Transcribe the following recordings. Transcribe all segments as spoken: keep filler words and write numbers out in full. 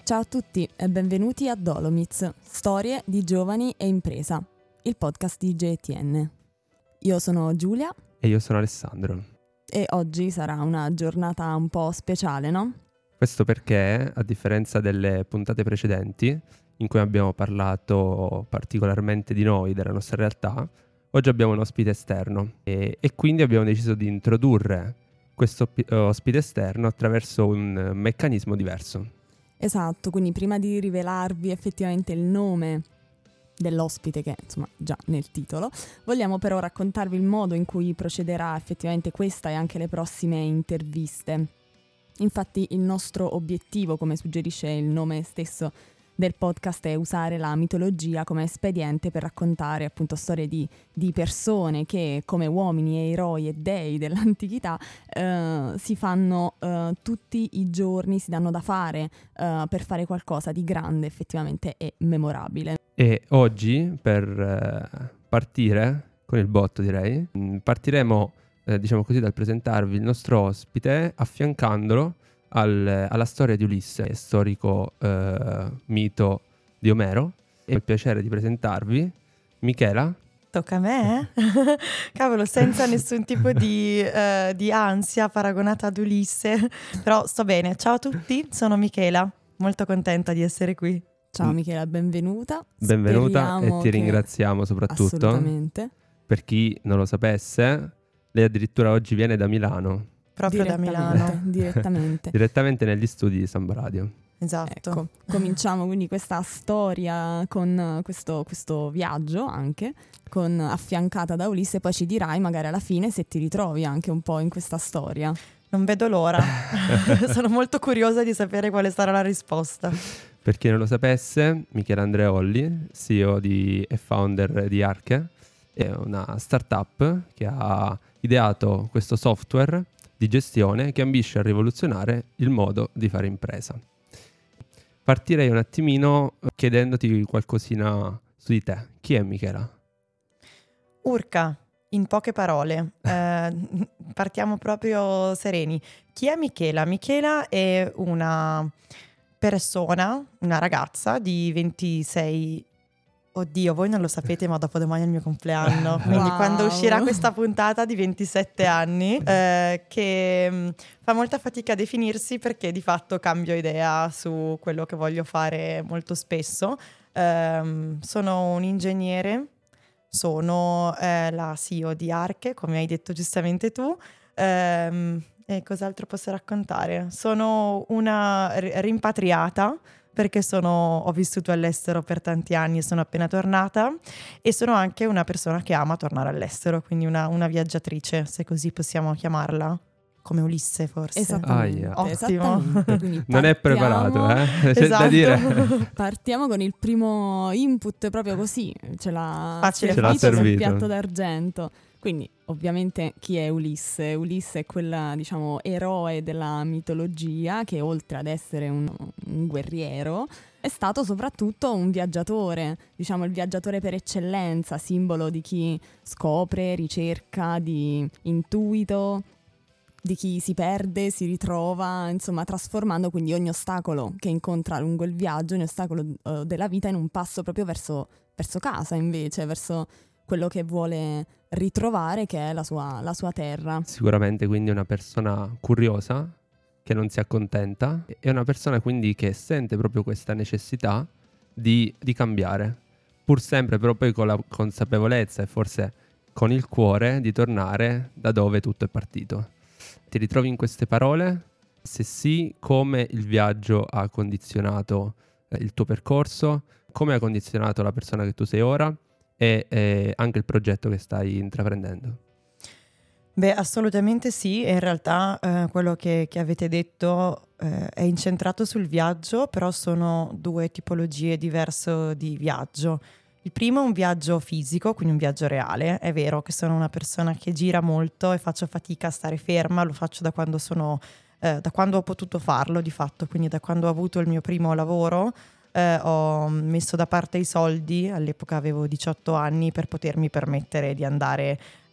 Ciao a tutti e benvenuti a Dolomites, storie di giovani e impresa, il podcast di J T N. Io sono Giulia. E io sono Alessandro. E oggi sarà una giornata un po' speciale, no? Questo perché, a differenza delle puntate precedenti, in cui abbiamo parlato particolarmente di noi, della nostra realtà, oggi abbiamo un ospite esterno e, e quindi abbiamo deciso di introdurre questo ospite esterno attraverso un meccanismo diverso. Esatto, quindi prima di rivelarvi effettivamente il nome dell'ospite, che insomma già nel titolo, vogliamo però raccontarvi il modo in cui procederà effettivamente questa e anche le prossime interviste. Infatti il nostro obiettivo, come suggerisce il nome stesso del podcast, è usare la mitologia come espediente per raccontare appunto storie di, di persone che come uomini e eroi e dei dell'antichità eh, si fanno eh, tutti i giorni, si danno da fare eh, per fare qualcosa di grande effettivamente e memorabile. E oggi per eh, partire con il botto direi, mh, partiremo eh, diciamo così dal presentarvi il nostro ospite affiancandolo Al, alla storia di Ulisse, storico eh, mito di Omero. E ho il piacere di presentarvi Michela. Tocca a me? Eh? Cavolo, senza nessun tipo di, uh, di ansia paragonata ad Ulisse, però sto bene. Ciao a tutti, sono Michela, molto contenta di essere qui. Ciao Michela, benvenuta. Benvenuta. Speriamo e ti che... ringraziamo soprattutto. Assolutamente. Per chi non lo sapesse, lei addirittura oggi viene da Milano. Proprio da Milano. Direttamente. Direttamente negli studi di Samba Radio. Esatto. Ecco, cominciamo quindi questa storia con questo, questo viaggio anche, con, affiancata da Ulisse, poi ci dirai magari alla fine se ti ritrovi anche un po' in questa storia. Non vedo l'ora. Sono molto curiosa di sapere quale sarà la risposta. Per chi non lo sapesse, Michela Andreolli, C E O di, e founder di Arche, è una startup che ha ideato questo software di gestione che ambisce a rivoluzionare il modo di fare impresa. Partirei un attimino chiedendoti qualcosina su di te. Chi è Michela? Urca, in poche parole. Eh, partiamo proprio sereni. Chi è Michela? Michela è una persona, una ragazza di ventisei. Oddio, voi non lo sapete, ma dopo domani è il mio compleanno, quindi wow. Quando uscirà questa puntata di ventisette anni, eh, che mh, fa molta fatica a definirsi perché di fatto cambio idea su quello che voglio fare molto spesso. Um, sono un ingegnere, sono eh, la C E O di Arche, come hai detto giustamente tu, um, e cos'altro posso raccontare? Sono una r- rimpatriata, perché sono, ho vissuto all'estero per tanti anni e sono appena tornata, e sono anche una persona che ama tornare all'estero, quindi una, una viaggiatrice, se così possiamo chiamarla, come Ulisse forse. Esattamente, Ah, yeah. esattamente. Non è preparato, eh? C'è Esatto. da dire. Partiamo con il primo input proprio così, ce l'ha Facile, Ce l'ha servito sul servito. piatto d'argento. Quindi ovviamente chi è Ulisse? Ulisse è quel, diciamo, eroe della mitologia che oltre ad essere un, un guerriero è stato soprattutto un viaggiatore, diciamo il viaggiatore per eccellenza, simbolo di chi scopre, ricerca, di intuito, di chi si perde, si ritrova, insomma trasformando quindi ogni ostacolo che incontra lungo il viaggio, ogni ostacolo uh, della vita in un passo proprio verso, verso casa invece, verso quello che vuole ritrovare, che è la sua, la sua terra. Sicuramente quindi una persona curiosa, che non si accontenta, è una persona quindi che sente proprio questa necessità di, di cambiare, pur sempre però poi con la consapevolezza e forse con il cuore di tornare da dove tutto è partito. Ti ritrovi in queste parole? Se sì, come il viaggio ha condizionato eh, il tuo percorso, come ha condizionato la persona che tu sei ora e eh, anche il progetto che stai intraprendendo? Beh, assolutamente sì, e in realtà eh, quello che, che avete detto eh, è incentrato sul viaggio, però sono due tipologie diverse di viaggio. Il primo è un viaggio fisico, quindi un viaggio reale. È vero che sono una persona che gira molto e faccio fatica a stare ferma, lo faccio da quando sono, eh, da quando ho potuto farlo di fatto, quindi da quando ho avuto il mio primo lavoro. Eh, ho messo da parte i soldi, all'epoca avevo diciotto anni, per potermi permettere di andare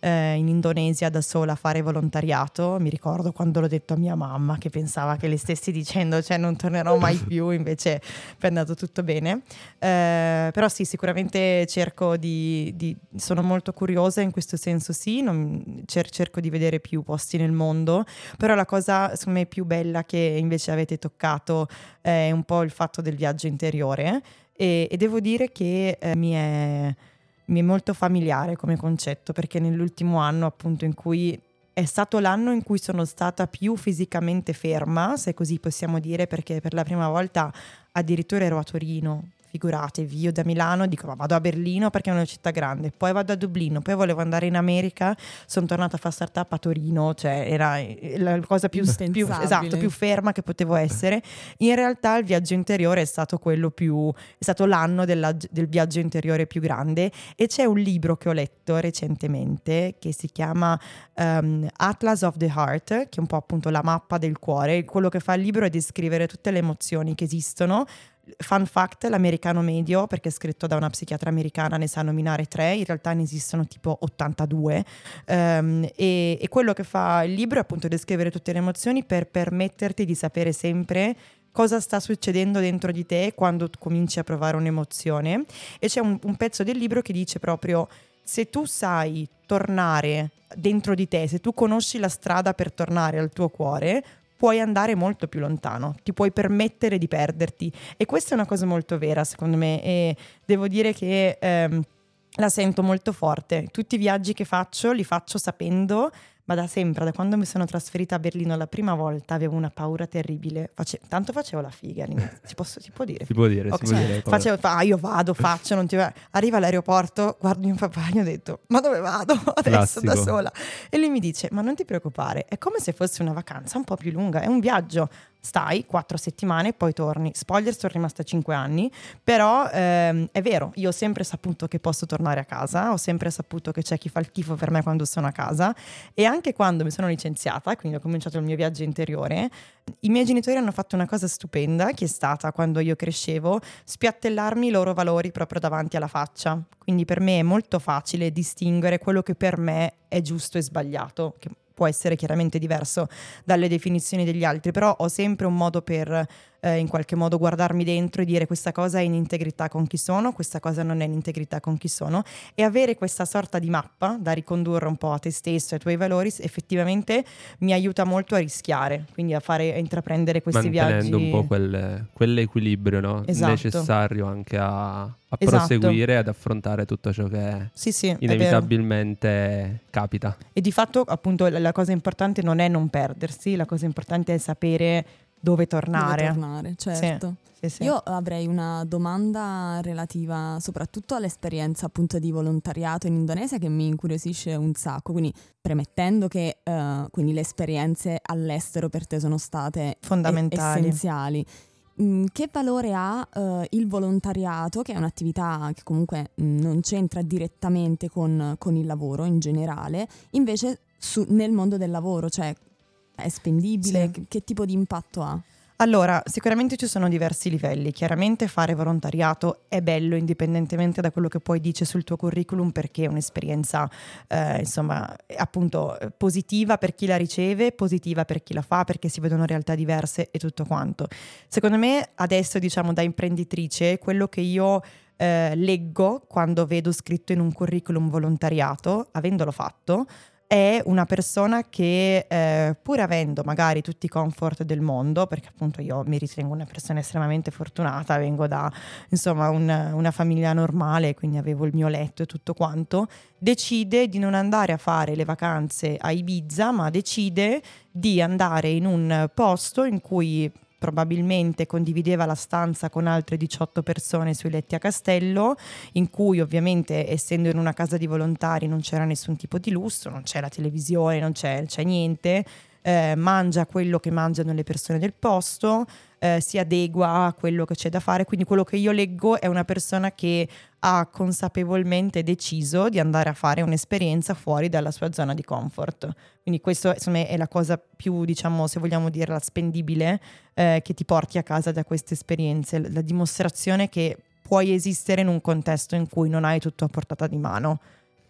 eh, in Indonesia da sola a fare volontariato. Mi ricordo quando l'ho detto a mia mamma, che pensava che le stessi dicendo cioè non tornerò mai più, invece è andato tutto bene. Eh, però sì, sicuramente cerco di, di sono molto curiosa in questo senso, sì, non, cer- cerco di vedere più posti nel mondo, però la cosa secondo me più bella che invece avete toccato è un po' il fatto del viaggio interiore, e, e devo dire che eh, mi è mi è molto familiare come concetto, perché nell'ultimo anno appunto in cui è stato l'anno in cui sono stata più fisicamente ferma, se così possiamo dire, perché per la prima volta addirittura ero a Torino. Figuratevi, io da Milano dico ma vado a Berlino perché è una città grande, poi vado a Dublino, poi volevo andare in America, sono tornata a fare startup a Torino, cioè era la cosa più, più, esatto, più ferma che potevo essere. In realtà il viaggio interiore è stato quello più, è stato l'anno della, del viaggio interiore più grande, e c'è un libro che ho letto recentemente che si chiama um, Atlas of the Heart, che è un po' appunto la mappa del cuore. Quello che fa il libro è descrivere tutte le emozioni che esistono. Fun fact, l'americano medio, perché è scritto da una psichiatra americana, ne sa nominare tre, in realtà ne esistono tipo ottantadue, um, e, e quello che fa il libro è appunto descrivere tutte le emozioni per permetterti di sapere sempre cosa sta succedendo dentro di te quando tu cominci a provare un'emozione. E c'è un, un pezzo del libro che dice proprio: se tu sai tornare dentro di te, se tu conosci la strada per tornare al tuo cuore, puoi andare molto più lontano, ti puoi permettere di perderti, e questa è una cosa molto vera secondo me, e devo dire che ehm, la sento molto forte. Tutti i viaggi che faccio li faccio sapendo, ma da sempre, da quando mi sono trasferita a Berlino la prima volta, avevo una paura terribile. Face- tanto facevo la figa all'inizio. Si, posso, si può dire? Si può dire, okay. si può dire. Facevo, ah, io vado, faccio, non ti va. Arrivo all'aeroporto, guardo mio papà e gli ho detto: ma dove vado adesso Classico. da sola? E lui mi dice: ma non ti preoccupare, è come se fosse una vacanza un po' più lunga, è un viaggio. Stai quattro settimane e poi torni. Spoiler, sono rimasta cinque anni, però ehm, è vero, io ho sempre saputo che posso tornare a casa, ho sempre saputo che c'è chi fa il tifo per me quando sono a casa, e anche quando mi sono licenziata, quindi ho cominciato il mio viaggio interiore, i miei genitori hanno fatto una cosa stupenda, che è stata, quando io crescevo, spiattellarmi i loro valori proprio davanti alla faccia. Quindi per me è molto facile distinguere quello che per me è giusto e sbagliato, che può essere chiaramente diverso dalle definizioni degli altri, però ho sempre un modo per eh, in qualche modo guardarmi dentro e dire: questa cosa è in integrità con chi sono, questa cosa non è in integrità con chi sono, e avere questa sorta di mappa da ricondurre un po' a te stesso e ai tuoi valori effettivamente mi aiuta molto a rischiare, quindi a fare, a intraprendere questi mantenendo viaggi. un po' quel, quell'equilibrio, no? Esatto. Necessario anche a, a Esatto. proseguire, ad affrontare tutto ciò che Sì, sì, è inevitabilmente capita. E di fatto appunto la, la cosa importante non è non perdersi, la cosa importante è sapere dove tornare. Dove tornare, certo. Sì, sì, sì. Io avrei una domanda relativa soprattutto all'esperienza appunto di volontariato in Indonesia, che mi incuriosisce un sacco, quindi premettendo che uh, quindi le esperienze all'estero per te sono state fondamentali, e- essenziali. Mm, che valore ha uh, il volontariato, che è un'attività che comunque mm, non c'entra direttamente con, con il lavoro in generale, invece su, nel mondo del lavoro, cioè è spendibile? Sì. Che, che tipo di impatto ha? Allora, sicuramente ci sono diversi livelli. Chiaramente fare volontariato è bello indipendentemente da quello che poi dice sul tuo curriculum, perché è un'esperienza eh, insomma appunto positiva per chi la riceve, positiva per chi la fa, perché si vedono realtà diverse e tutto quanto. Secondo me adesso, diciamo, da imprenditrice, quello che io eh, leggo quando vedo scritto in un curriculum volontariato, avendolo fatto, è una persona che eh, pur avendo magari tutti i comfort del mondo, perché appunto io mi ritengo una persona estremamente fortunata, vengo da insomma un, una famiglia normale, quindi avevo il mio letto e tutto quanto, decide di non andare a fare le vacanze a Ibiza, ma decide di andare in un posto in cui probabilmente condivideva la stanza con altre diciotto persone sui letti a castello, in cui ovviamente, essendo in una casa di volontari, non c'era nessun tipo di lusso, non c'è la televisione, non c'è, c'è niente, eh, mangia quello che mangiano le persone del posto, eh, si adegua a quello che c'è da fare. Quindi quello che io leggo è una persona che ha consapevolmente deciso di andare a fare un'esperienza fuori dalla sua zona di comfort. Quindi questo insomma è la cosa più, diciamo, se vogliamo dirla, spendibile eh, che ti porti a casa da queste esperienze, la dimostrazione che puoi esistere in un contesto in cui non hai tutto a portata di mano.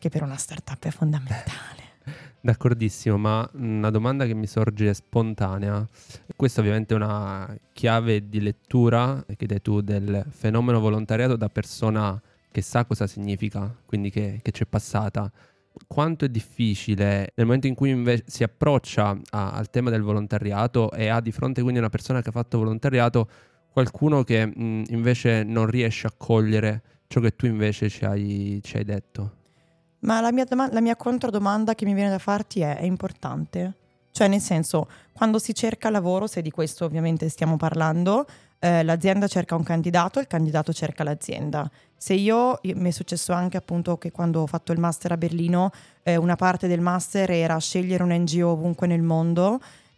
che per una startup è fondamentale. D'accordissimo, ma una domanda che mi sorge spontanea, questa ovviamente è una chiave di lettura che dai tu del fenomeno volontariato da persona che sa cosa significa, quindi che, che c'è passata. Quanto è difficile nel momento in cui invece si approccia a, al tema del volontariato e ha di fronte quindi una persona che ha fatto volontariato, qualcuno che mh, invece non riesce a cogliere ciò che tu invece ci hai, ci hai detto? Ma la mia, doma- la mia controdomanda che mi viene da farti è: è importante? Cioè, nel senso, quando si cerca lavoro, se di questo ovviamente stiamo parlando, eh, l'azienda cerca un candidato, il candidato cerca l'azienda. Se io, io- mi è successo anche appunto che quando ho fatto il master a Berlino, eh, una parte del master era scegliere un N G O ovunque nel mondo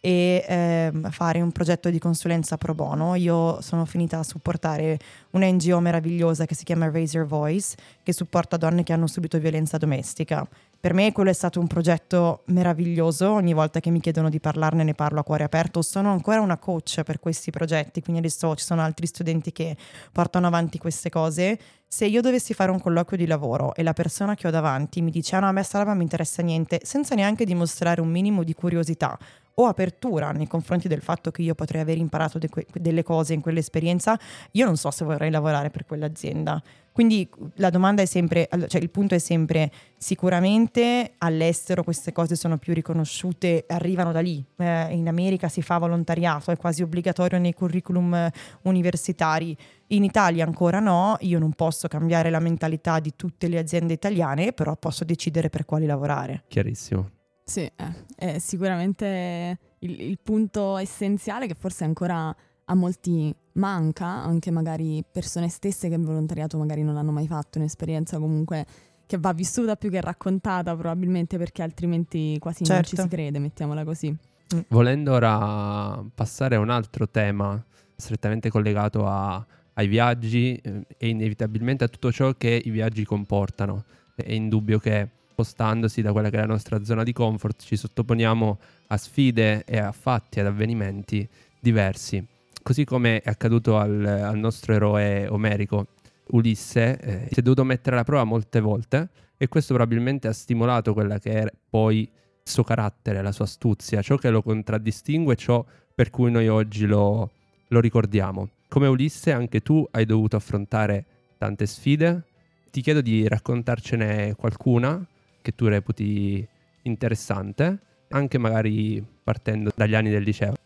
e ehm, fare un progetto di consulenza pro bono. Io sono finita a supportare una N G O meravigliosa che si chiama Raise Your Voice, che supporta donne che hanno subito violenza domestica. Per me quello è stato un progetto meraviglioso, ogni volta che mi chiedono di parlarne ne parlo a cuore aperto. Sono ancora una coach per questi progetti, quindi adesso ci sono altri studenti che portano avanti queste cose. Se io dovessi fare un colloquio di lavoro e la persona che ho davanti mi dice: ah no, a me sta roba non mi interessa niente, senza neanche dimostrare un minimo di curiosità o apertura nei confronti del fatto che io potrei aver imparato de que- delle cose in quell'esperienza, io non so se vorrei lavorare per quell'azienda. Quindi la domanda è sempre, cioè il punto è sempre: sicuramente all'estero queste cose sono più riconosciute, arrivano da lì. Eh, in America si fa volontariato, è quasi obbligatorio nei curriculum eh, universitari. In Italia ancora no. Io non posso cambiare la mentalità di tutte le aziende italiane, però posso decidere per quali lavorare. Chiarissimo. Sì, eh, è sicuramente il, il punto essenziale che forse ancora a molti manca, anche magari persone stesse che il volontariato magari non hanno mai fatto, un'esperienza comunque che va vissuta più che raccontata, probabilmente, perché altrimenti quasi certo. non ci si crede, mettiamola così. Mm. Volendo ora passare a un altro tema strettamente collegato a, ai viaggi eh, e inevitabilmente a tutto ciò che i viaggi comportano, è indubbio che spostandosi da quella che è la nostra zona di comfort ci sottoponiamo a sfide e a fatti, ad avvenimenti diversi. Così come è accaduto al, al nostro eroe omerico, Ulisse, eh, si è dovuto mettere alla prova molte volte e questo probabilmente ha stimolato quella che è poi il suo carattere, la sua astuzia, ciò che lo contraddistingue, ciò per cui noi oggi lo, lo ricordiamo. Come Ulisse anche tu hai dovuto affrontare tante sfide. Ti chiedo di raccontarcene qualcuna che tu reputi interessante, anche magari partendo dagli anni del liceo.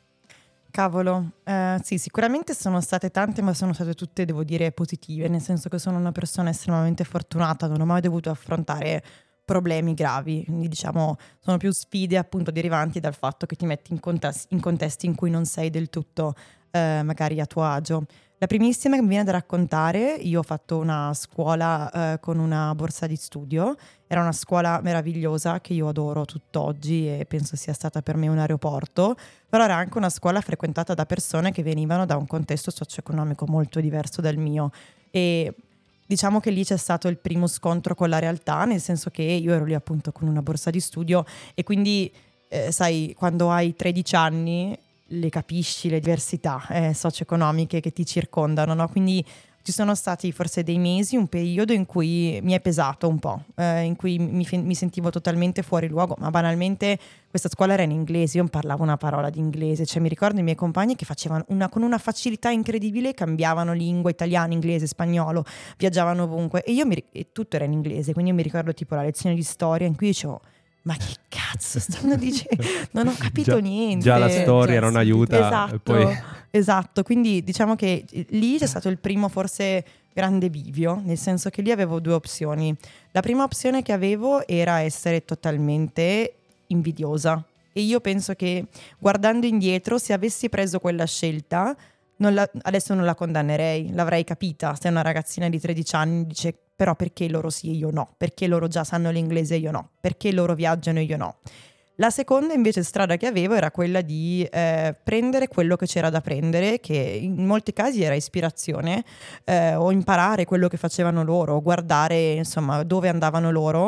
Cavolo, eh, sì, sicuramente sono state tante, ma sono state tutte, devo dire, positive, nel senso che sono una persona estremamente fortunata, non ho mai dovuto affrontare problemi gravi, quindi diciamo sono più sfide appunto derivanti dal fatto che ti metti in, contes- in contesti in cui non sei del tutto eh, magari a tuo agio. La primissima che mi viene da raccontare: io ho fatto una scuola eh, con una borsa di studio, era una scuola meravigliosa che io adoro tutt'oggi e penso sia stata per me un aeroporto, però era anche una scuola frequentata da persone che venivano da un contesto socio-economico molto diverso dal mio e diciamo che lì c'è stato il primo scontro con la realtà, nel senso che io ero lì appunto con una borsa di studio e quindi eh, sai, quando hai tredici anni le capisci le diversità eh, socio-economiche che ti circondano, no? Quindi ci sono stati forse dei mesi, un periodo in cui mi è pesato un po', eh, in cui mi, mi sentivo totalmente fuori luogo, ma banalmente questa scuola era in inglese, io non parlavo una parola di inglese, cioè mi ricordo i miei compagni che facevano una, con una facilità incredibile, cambiavano lingua, italiano, inglese, spagnolo, viaggiavano ovunque e io mi, e tutto era in inglese, quindi io mi ricordo tipo la lezione di storia in cui dicevo: ma che cazzo stanno dicendo? Non ho capito già, niente. Già la storia Cioè, non sì, aiuta. Esatto, e poi... esatto. Quindi diciamo che lì c'è stato il primo forse grande bivio, nel senso che lì avevo due opzioni. La prima opzione che avevo era essere totalmente invidiosa e io penso che guardando indietro, se avessi preso quella scelta, non la, adesso non la condannerei, l'avrei capita. Se una ragazzina di tredici anni dice: però perché loro sì e io no? Perché loro già sanno l'inglese e io no? Perché loro viaggiano e io no? La seconda invece strada che avevo era quella di eh, prendere quello che c'era da prendere, che in molti casi era ispirazione, eh, o imparare quello che facevano loro, guardare insomma dove andavano loro,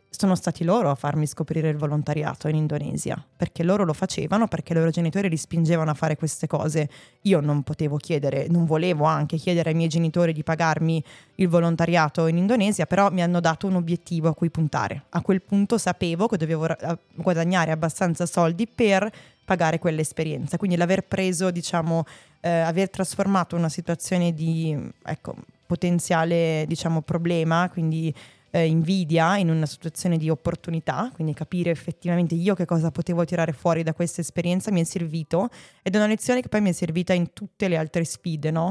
sono stati loro a farmi scoprire il volontariato in Indonesia, perché loro lo facevano, perché i loro genitori li spingevano a fare queste cose. Io non potevo chiedere, non volevo anche chiedere ai miei genitori di pagarmi il volontariato in Indonesia, però mi hanno dato un obiettivo a cui puntare. A quel punto sapevo che dovevo ra- guadagnare abbastanza soldi per pagare quell'esperienza, quindi l'aver preso, diciamo, eh, aver trasformato una situazione di, ecco, potenziale, diciamo, problema, quindi eh, invidia, in una situazione di opportunità, quindi capire effettivamente io che cosa potevo tirare fuori da questa esperienza mi è servito, ed è una lezione che poi mi è servita in tutte le altre sfide, no?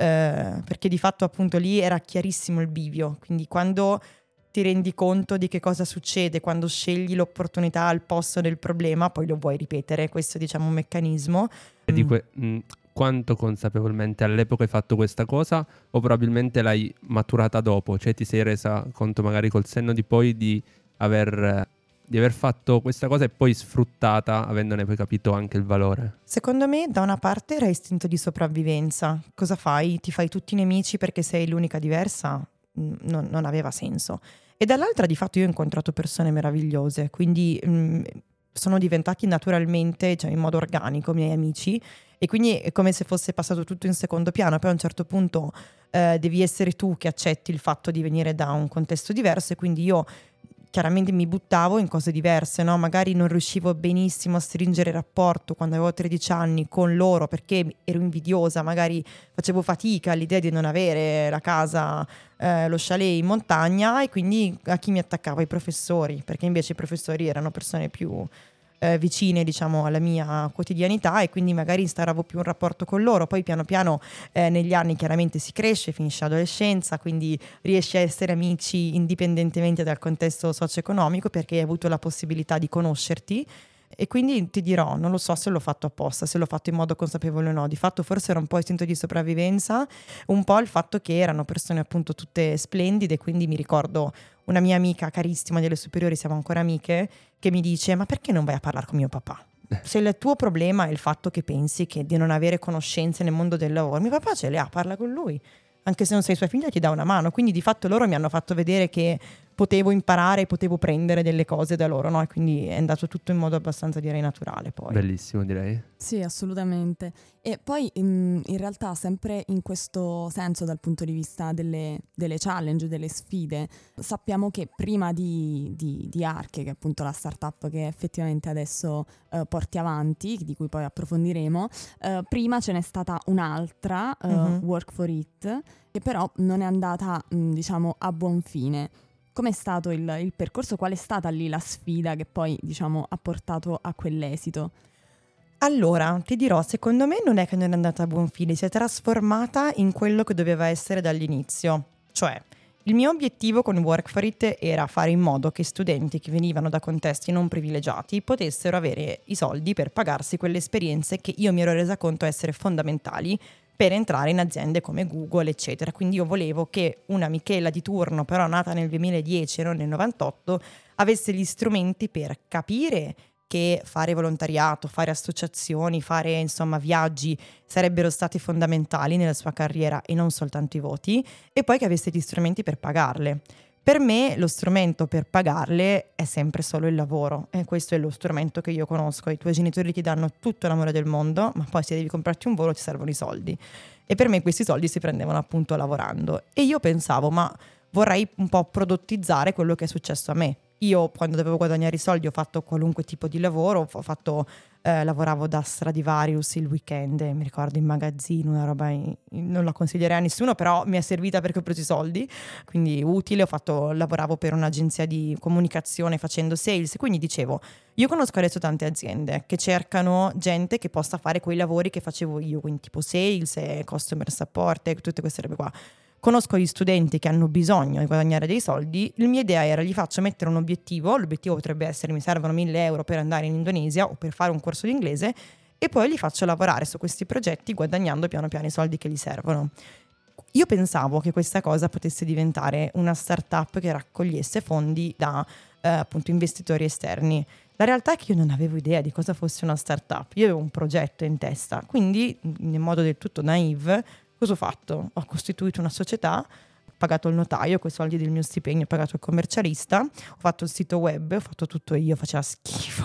Eh, perché di fatto appunto lì era chiarissimo il bivio, quindi quando ti rendi conto di che cosa succede quando scegli l'opportunità al posto del problema, poi lo vuoi ripetere, questo diciamo un meccanismo. E di que- mh, quanto consapevolmente all'epoca hai fatto questa cosa, o probabilmente l'hai maturata dopo, cioè ti sei resa conto magari col senno di poi di aver, di aver fatto questa cosa e poi sfruttata, avendone poi capito anche il valore? Secondo me da una parte era istinto di sopravvivenza. Cosa fai? Ti fai tutti i nemici perché sei l'unica diversa? Non, non aveva senso. E dall'altra di fatto io ho incontrato persone meravigliose, quindi mh, sono diventati naturalmente, cioè in modo organico, miei amici, e quindi è come se fosse passato tutto in secondo piano. Poi a un certo punto eh, devi essere tu che accetti il fatto di venire da un contesto diverso, e quindi io chiaramente mi buttavo in cose diverse, no? Magari non riuscivo benissimo a stringere rapporto quando avevo tredici anni con loro perché ero invidiosa, magari facevo fatica all'idea di non avere la casa, eh, lo chalet in montagna, e quindi a chi mi attaccavo? Ai professori, perché invece i professori erano persone più eh, vicine, diciamo, alla mia quotidianità, e quindi magari instauravo più un rapporto con loro. Poi piano piano eh, negli anni chiaramente si cresce, finisce l'adolescenza, quindi riesci a essere amici indipendentemente dal contesto socio-economico, perché hai avuto la possibilità di conoscerti. E quindi ti dirò, non lo so se l'ho fatto apposta, se l'ho fatto in modo consapevole o no. Di fatto forse era un po' istinto di sopravvivenza, un po' il fatto che erano persone appunto tutte splendide, quindi mi ricordo una mia amica carissima delle superiori, siamo ancora amiche, che mi dice: ma perché non vai a parlare con mio papà? Se il tuo problema è il fatto che pensi che di non avere conoscenze nel mondo del lavoro, mio papà ce le ha, parla con lui. Anche se non sei sua figlia ti dà una mano. Quindi di fatto loro mi hanno fatto vedere che potevo imparare, potevo prendere delle cose da loro, no? E quindi è andato tutto in modo abbastanza, direi, naturale poi. Bellissimo, direi. Sì, assolutamente. E poi in, in realtà sempre in questo senso, dal punto di vista delle, delle challenge, delle sfide, sappiamo che prima di, di, di Arche, che è appunto la startup che effettivamente adesso uh, porti avanti, di cui poi approfondiremo, uh, prima ce n'è stata un'altra, uh, uh-huh. Work for It, che però non è andata, mh, diciamo, a buon fine. Com'è stato il, il percorso? Qual è stata lì la sfida che poi, diciamo, ha portato a quell'esito? Allora, ti dirò, secondo me non è che non è andata a buon fine, si è trasformata in quello che doveva essere dall'inizio. Cioè, il mio obiettivo con Work for It era fare in modo che studenti che venivano da contesti non privilegiati potessero avere i soldi per pagarsi quelle esperienze che io mi ero resa conto essere fondamentali per entrare in aziende come Google, eccetera. Quindi io volevo che una Michela di turno, però nata nel duemiladieci e non nel novantotto, avesse gli strumenti per capire che fare volontariato, fare associazioni, fare insomma viaggi sarebbero stati fondamentali nella sua carriera e non soltanto i voti, e poi che avesse gli strumenti per pagarle. Per me lo strumento per pagarle è sempre solo il lavoro, e questo è lo strumento che io conosco. I tuoi genitori ti danno tutto l'amore del mondo, ma poi se devi comprarti un volo ti servono i soldi, e per me questi soldi si prendevano appunto lavorando. E io pensavo, ma vorrei un po' prodottizzare quello che è successo a me. Io quando dovevo guadagnare i soldi ho fatto qualunque tipo di lavoro, ho fatto, eh, lavoravo da Stradivarius il weekend, mi ricordo in magazzino, una roba in, non la consiglierei a nessuno, però mi è servita perché ho preso i soldi, quindi utile. Ho fatto, lavoravo per un'agenzia di comunicazione facendo sales, quindi dicevo, io conosco adesso tante aziende che cercano gente che possa fare quei lavori che facevo io, quindi tipo sales, e customer support e tutte queste robe qua. Conosco gli studenti che hanno bisogno di guadagnare dei soldi. La mia idea era: gli faccio mettere un obiettivo, l'obiettivo potrebbe essere: mi servono mille euro per andare in Indonesia o per fare un corso di inglese, e poi li faccio lavorare su questi progetti guadagnando piano piano i soldi che gli servono. Io pensavo che questa cosa potesse diventare una startup che raccogliesse fondi da eh, appunto investitori esterni. La realtà è che io non avevo idea di cosa fosse una startup, io avevo un progetto in testa, quindi in modo del tutto naive cosa ho fatto? Ho costituito una società pagato il notaio con i soldi del mio stipendio, ho pagato il commercialista, ho fatto il sito web, ho fatto tutto io, faceva schifo.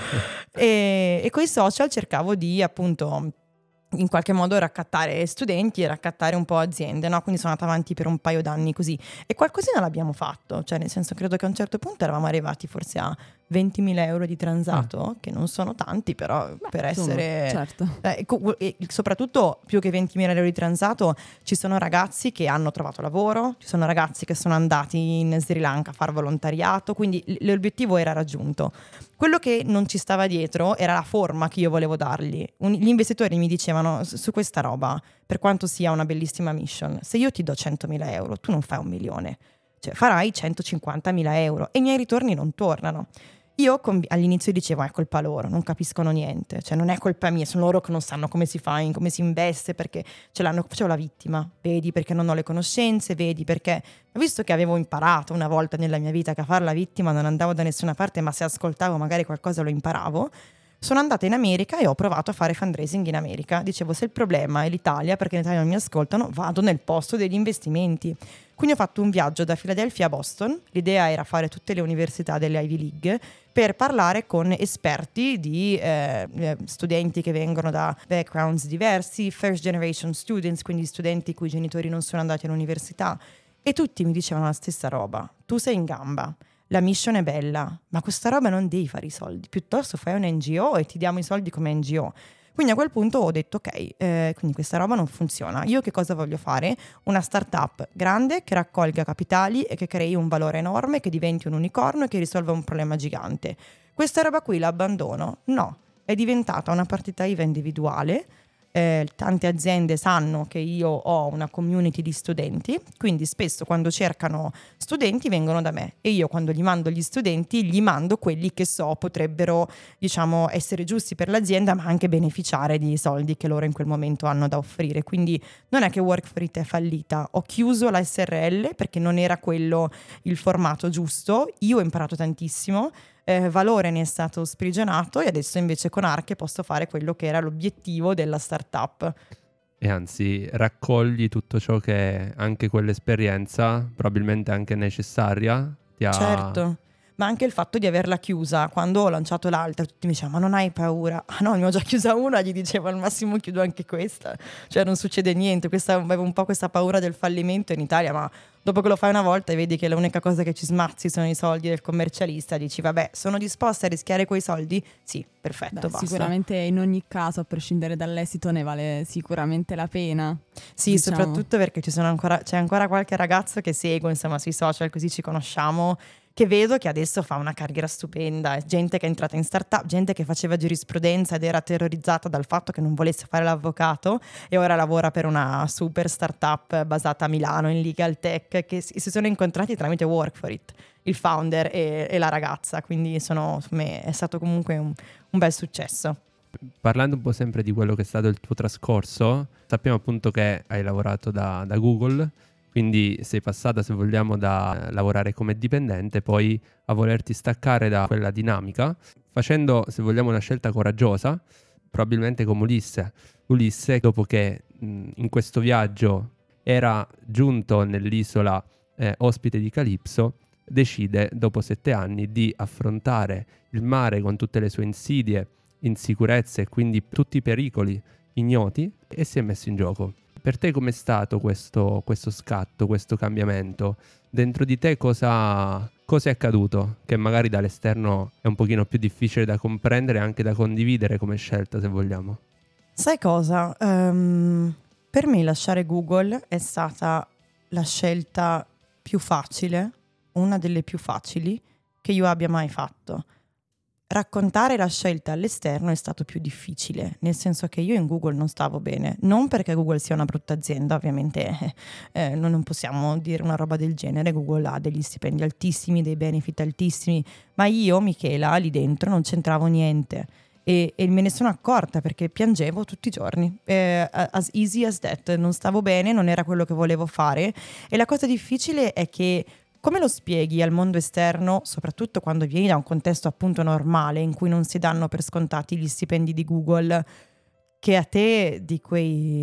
e, e con i social cercavo di appunto in qualche modo raccattare studenti e raccattare un po' aziende, no? Quindi sono andata avanti per un paio d'anni così e qualcosina l'abbiamo fatto, cioè nel senso credo che a un certo punto eravamo arrivati forse a ventimila euro di transato, ah. che non sono tanti però Beh, per essere certo. eh, e soprattutto più che ventimila euro di transato ci sono ragazzi che hanno trovato lavoro, ci sono ragazzi che sono andati in Sri Lanka a far volontariato, quindi l- l'obiettivo era raggiunto. Quello che non ci stava dietro era la forma che io volevo dargli. Un, gli investitori mi dicevano su, su questa roba, per quanto sia una bellissima mission, se io ti do centomila euro tu non fai un milione, cioè farai centocinquantamila euro e i miei ritorni non tornano. Io con, all'inizio dicevo è colpa loro, non capiscono niente, cioè non è colpa mia, sono loro che non sanno come si fa, come si investe, perché ce l'hanno, facevo la vittima, vedi perché non ho le conoscenze, vedi perché, visto che avevo imparato una volta nella mia vita che a fare la vittima non andavo da nessuna parte, ma se ascoltavo magari qualcosa lo imparavo, sono andata in America e ho provato a fare fundraising in America. Dicevo, se il problema è l'Italia, perché in Italia non mi ascoltano, vado nel posto degli investimenti. Quindi ho fatto un viaggio da Philadelphia a Boston, l'idea era fare tutte le università delle Ivy League per parlare con esperti di eh, studenti che vengono da backgrounds diversi, first generation students, quindi studenti i cui genitori non sono andati all'università, e tutti mi dicevano la stessa roba: tu sei in gamba, la mission è bella, ma questa roba non devi fare i soldi, piuttosto fai un N G O e ti diamo i soldi come N G O. Quindi a quel punto ho detto ok, eh, quindi questa roba non funziona. Io che cosa voglio fare? Una startup grande che raccolga capitali e che crei un valore enorme, che diventi un unicorno e che risolva un problema gigante. Questa roba qui la abbandono? No, è diventata una partita I V A individuale. Eh, tante aziende sanno che io ho una community di studenti, quindi spesso quando cercano studenti vengono da me e io quando gli mando gli studenti gli mando quelli che so potrebbero, diciamo, essere giusti per l'azienda ma anche beneficiare di soldi che loro in quel momento hanno da offrire. Quindi non è che Work for It è fallita, ho chiuso la S R L perché non era quello il formato giusto, io ho imparato tantissimo, Eh, valore ne è stato sprigionato e adesso invece con Arche posso fare quello che era l'obiettivo della startup. E anzi raccogli tutto ciò che anche quell'esperienza, probabilmente anche necessaria, ti ha... Certo, ma anche il fatto di averla chiusa. Quando ho lanciato l'altra tutti mi dicevano ma non hai paura? Ah no, ne ho già chiusa una, gli dicevo al massimo chiudo anche questa, cioè non succede niente. Questa, avevo un po' questa paura del fallimento in Italia, ma dopo che lo fai una volta e vedi che l'unica cosa che ci smazzi sono i soldi del commercialista, dici vabbè, sono disposta a rischiare quei soldi? Sì, perfetto, Beh, basta. Sicuramente in ogni caso, a prescindere dall'esito, ne vale sicuramente la pena. Sì, diciamo. Soprattutto perché ci sono ancora, c'è ancora qualche ragazzo che segue insomma sui social, così ci conosciamo, che vedo che adesso fa una carriera stupenda, gente che è entrata in startup, gente che faceva giurisprudenza ed era terrorizzata dal fatto che non volesse fare l'avvocato e ora lavora per una super startup basata a Milano in legal tech, che si, si sono incontrati tramite Work for It, il founder e, e la ragazza, quindi sono, per me è stato comunque un, un bel successo. Parlando un po' sempre di quello che è stato il tuo trascorso, sappiamo appunto che hai lavorato da, da Google, quindi sei passata, se vogliamo, da lavorare come dipendente poi a volerti staccare da quella dinamica, facendo, se vogliamo, una scelta coraggiosa, probabilmente come Ulisse. Ulisse, dopo che mh, in questo viaggio era giunto nell'isola eh, ospite di Calipso, decide, dopo sette anni, di affrontare il mare con tutte le sue insidie, insicurezze e quindi tutti i pericoli ignoti e si è messo in gioco. Per te com'è stato questo, questo scatto, questo cambiamento? Dentro di te cosa, cosa è accaduto? Che magari dall'esterno è un pochino più difficile da comprendere e anche da condividere come scelta, se vogliamo. Sai cosa? Um, per me lasciare Google è stata la scelta più facile, una delle più facili che io abbia mai fatto. Raccontare la scelta all'esterno è stato più difficile, nel senso che io in Google non stavo bene, non perché Google sia una brutta azienda, ovviamente eh, eh, non possiamo dire una roba del genere, Google ha degli stipendi altissimi, dei benefit altissimi, ma io, Michela, lì dentro non c'entravo niente e, e me ne sono accorta perché piangevo tutti i giorni, eh, as easy as that, non stavo bene, non era quello che volevo fare e la cosa difficile è che come lo spieghi al mondo esterno, soprattutto quando vieni da un contesto appunto normale in cui non si danno per scontati gli stipendi di Google, che a te di quei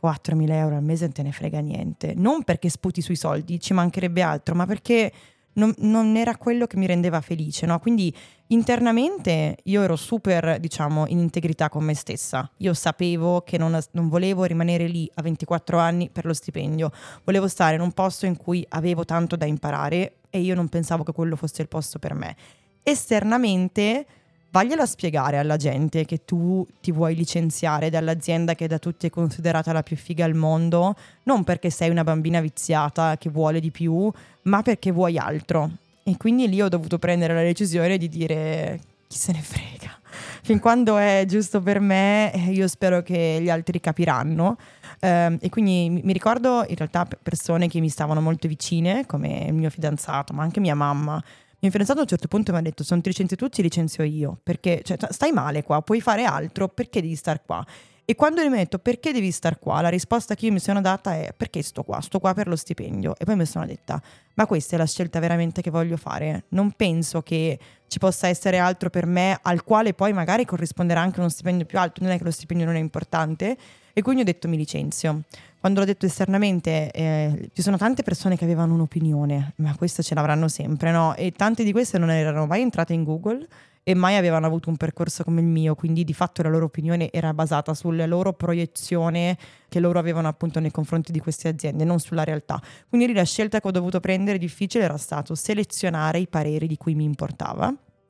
quattromila euro al mese non te ne frega niente. Non perché sputi sui soldi, ci mancherebbe altro, ma perché non, non era quello che mi rendeva felice, no? Quindi internamente io ero super, diciamo, in integrità con me stessa. Io sapevo che non, non volevo rimanere lì a ventiquattro anni per lo stipendio. Volevo stare in un posto in cui avevo tanto da imparare e io non pensavo che quello fosse il posto per me. Esternamente vaglielo a spiegare alla gente che tu ti vuoi licenziare dall'azienda che da tutti è considerata la più figa al mondo, non perché sei una bambina viziata che vuole di più, ma perché vuoi altro. E quindi lì ho dovuto prendere la decisione di dire chi se ne frega. Fin quando è giusto per me, io spero che gli altri capiranno. Eh, e quindi mi ricordo in realtà persone che mi stavano molto vicine, come il mio fidanzato, ma anche mia mamma. Il mio fidanzato a un certo punto mi ha detto: se non ti licenzi tu, ti licenzio io, perché cioè, stai male qua, puoi fare altro, perché devi star qua? E quando gli ho detto perché devi star qua, la risposta che io mi sono data è: perché sto qua? Sto qua per lo stipendio. E poi mi sono detta: ma questa è la scelta veramente che voglio fare? Non penso che ci possa essere altro per me al quale poi magari corrisponderà anche uno stipendio più alto, non è che lo stipendio non è importante. E quindi ho detto mi licenzio. Quando l'ho detto esternamente, eh, ci sono tante persone che avevano un'opinione, ma questa ce l'avranno sempre, no? E tante di queste non erano mai entrate in Google e mai avevano avuto un percorso come il mio, quindi di fatto la loro opinione era basata sulla loro proiezione che loro avevano appunto nei confronti di queste aziende, non sulla realtà. Quindi la scelta che ho dovuto prendere difficile era stato selezionare i pareri di cui mi importava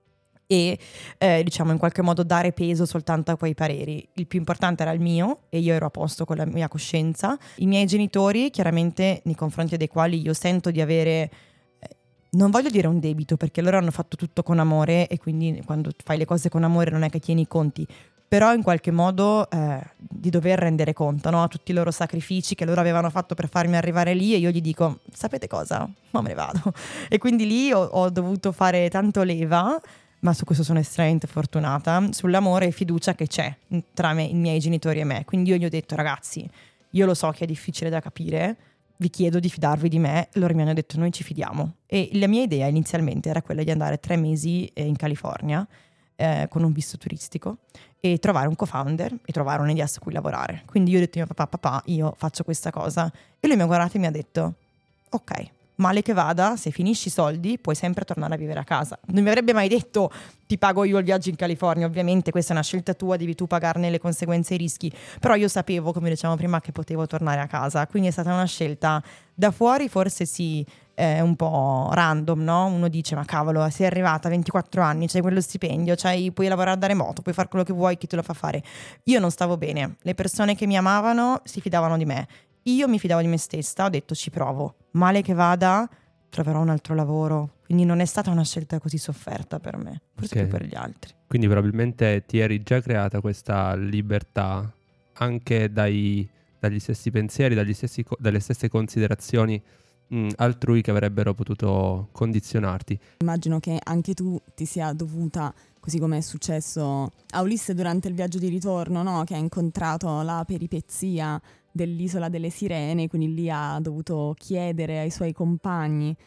e eh, diciamo in qualche modo dare peso soltanto a quei pareri. Il più importante era il mio e io ero a posto con la mia coscienza. I miei genitori, chiaramente, nei confronti dei quali io sento di avere, eh, non voglio dire un debito, perché loro hanno fatto tutto con amore e quindi quando fai le cose con amore non è che tieni i conti, però in qualche modo eh, di dover rendere conto, no? A tutti i loro sacrifici che loro avevano fatto per farmi arrivare lì, e io gli dico: sapete cosa? Ma me ne vado. E quindi lì ho, ho dovuto fare tanto leva, ma su questo sono estremamente fortunata, sull'amore e fiducia che c'è tra me, i miei genitori e me. Quindi io gli ho detto: ragazzi, io lo so che è difficile da capire, vi chiedo di fidarvi di me. Loro mi hanno detto: noi ci fidiamo. E la mia idea inizialmente era quella di andare tre mesi in California eh, con un visto turistico e trovare un co-founder e trovare un A D S a cui lavorare. Quindi io ho detto a mio papà: papà, io faccio questa cosa. E lui mi ha guardato e mi ha detto: ok, male che vada, se finisci i soldi puoi sempre tornare a vivere a casa. Non mi avrebbe mai detto: ti pago io il viaggio in California. Ovviamente questa è una scelta tua, devi tu pagarne le conseguenze e i rischi, però io sapevo, come dicevamo prima, che potevo tornare a casa. Quindi è stata una scelta da fuori, forse sì, è un po' random, no? Uno dice: ma cavolo, sei arrivata a ventiquattro anni, c'hai quello stipendio, c'hai, puoi lavorare da remoto, puoi fare quello che vuoi, chi te lo fa fare? Io non stavo bene, le persone che mi amavano si fidavano di me, io mi fidavo di me stessa, ho detto: ci provo, male che vada troverò un altro lavoro. Quindi non è stata una scelta così sofferta per me, forse Okay. più per gli altri. Quindi probabilmente ti eri già creata questa libertà anche dai, dagli stessi pensieri, dagli stessi, co- dalle stesse considerazioni mh, altrui che avrebbero potuto condizionarti. Immagino che anche tu ti sia dovuta, così come è successo a Ulisse durante il viaggio di ritorno, no? Che ha incontrato la peripezia dell'isola delle sirene, quindi lì ha dovuto chiedere ai suoi compagni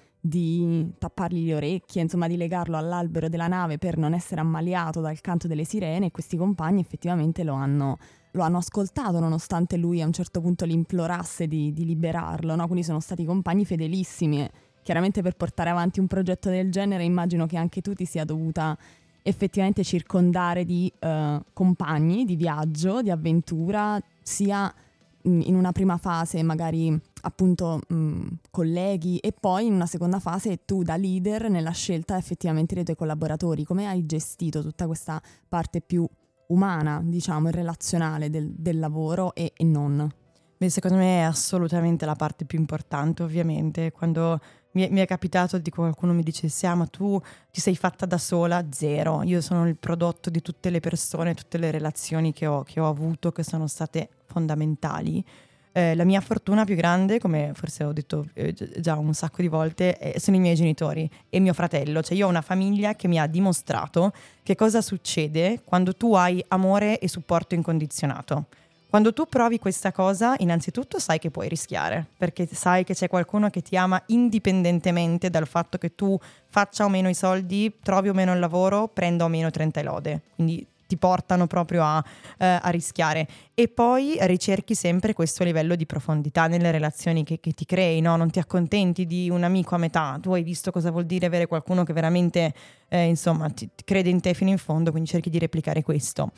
di tappargli le orecchie, insomma di legarlo all'albero della nave per non essere ammaliato dal canto delle sirene, e questi compagni effettivamente lo hanno, lo hanno ascoltato nonostante lui a un certo punto li implorasse di, di liberarlo, no? Quindi sono stati compagni fedelissimi e chiaramente per portare avanti un progetto del genere immagino che anche tu ti sia dovuta effettivamente circondare di uh, compagni di viaggio, di avventura, sia in una prima fase magari appunto mh, colleghi, e poi in una seconda fase tu da leader nella scelta effettivamente dei tuoi collaboratori. Come hai gestito tutta questa parte più umana, diciamo, e relazionale del, del lavoro e, e non? Beh, secondo me è assolutamente la parte più importante, ovviamente. Quando mi è, mi è capitato di qualcuno mi dicesse: ah, ma tu ti sei fatta da sola? Zero. Io sono il prodotto di tutte le persone, tutte le relazioni che ho, che ho avuto, che sono state fondamentali. Eh, la mia fortuna più grande, come forse ho detto eh, già un sacco di volte, eh, sono i miei genitori e mio fratello. Cioè io ho una famiglia che mi ha dimostrato che cosa succede quando tu hai amore e supporto incondizionato. Quando tu provi questa cosa, innanzitutto sai che puoi rischiare, perché sai che c'è qualcuno che ti ama indipendentemente dal fatto che tu faccia o meno i soldi, trovi o meno il lavoro, prenda o meno trenta lode. Quindi ti portano proprio a, eh, a rischiare. E poi ricerchi sempre questo livello di profondità nelle relazioni che, che ti crei, no? Non ti accontenti di un amico a metà, tu hai visto cosa vuol dire avere qualcuno che veramente eh, insomma ti, ti crede in te fino in fondo, quindi cerchi di replicare questo.